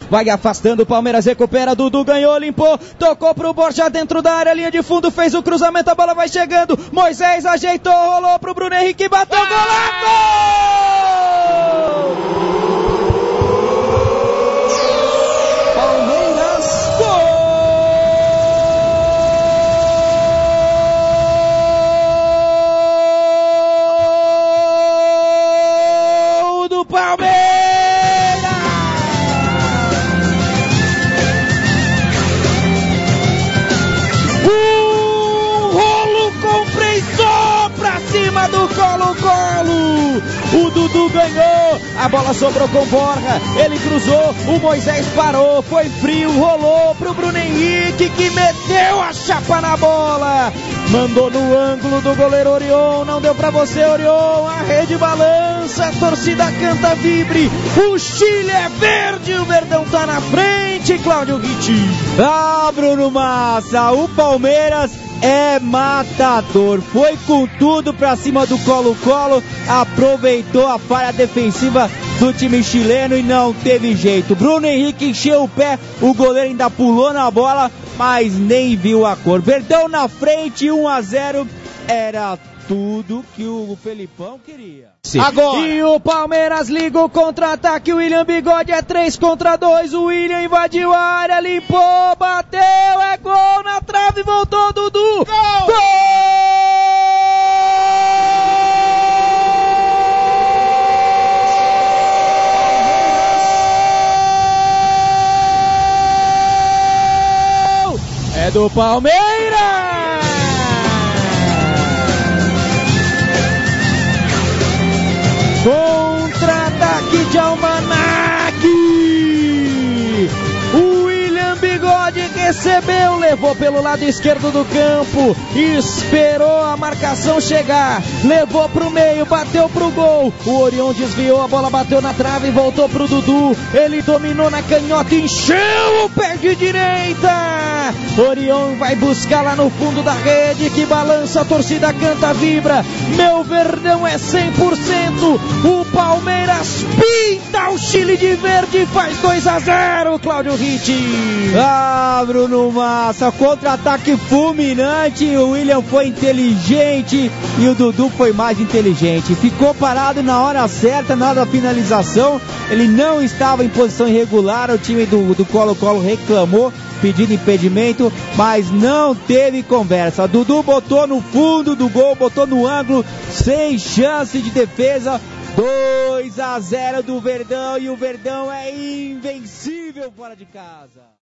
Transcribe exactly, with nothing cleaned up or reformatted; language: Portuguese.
vai afastando, o Palmeiras recupera, Dudu ganhou, limpou, tocou pro Borja dentro da área, linha de fundo, fez o cruzamento, a bola vai chegando, Moisés ajeitou, rolou pro Bruno Henrique, bateu, golaço! Do Colo-Colo, o Dudu ganhou, a bola sobrou com Borja, ele cruzou, o Moisés parou, foi frio, rolou pro Bruno Henrique, que meteu a chapa na bola, mandou no ângulo do goleiro Orion, não deu pra você, Orion, a rede balança, a torcida canta, vibre, o Chile é verde, o Verdão tá na frente, Cláudio Ritti. Ah, Bruno Massa, o Palmeiras é matador, foi com tudo pra cima do Colo-Colo, aproveitou a falha defensiva do time chileno e não teve jeito. Bruno Henrique encheu o pé, o goleiro ainda pulou na bola, mas nem viu a cor. Verdão na frente, um a zero, era tudo que o Felipão queria. Sim. Agora. E o Palmeiras liga o contra-ataque, o William Bigode é três contra dois, o William invadiu a área, limpou, bateu, é gol na trave, voltou Dudu, gol! Gol! É do Palmeiras! Contra-ataque de Almanac! O William Bigode recebeu, levou pelo lado esquerdo do campo, esperou a marcação chegar, levou pro meio, bateu pro gol, o Orion desviou, a bola bateu na trave e voltou pro Dudu, ele dominou na canhota, encheu o pé de direita, Orion vai buscar lá no fundo da rede, que balança, a torcida canta, vibra, meu Verdão é cem por cento, o Palmeiras pinta o Chile de verde e faz dois a zero, Cláudio Ritti. Ah, Bruno Massa, contra-ataque fulminante, o William foi inteligente e o Dudu foi mais inteligente, ficou parado na hora certa, na hora da finalização, ele não estava em posição irregular, o time do, do Colo-Colo reclamou, pedindo impedimento, mas não teve conversa, Dudu botou no fundo do gol, botou no ângulo, sem chance de defesa, dois a zero do Verdão, e o Verdão é invencível fora de casa.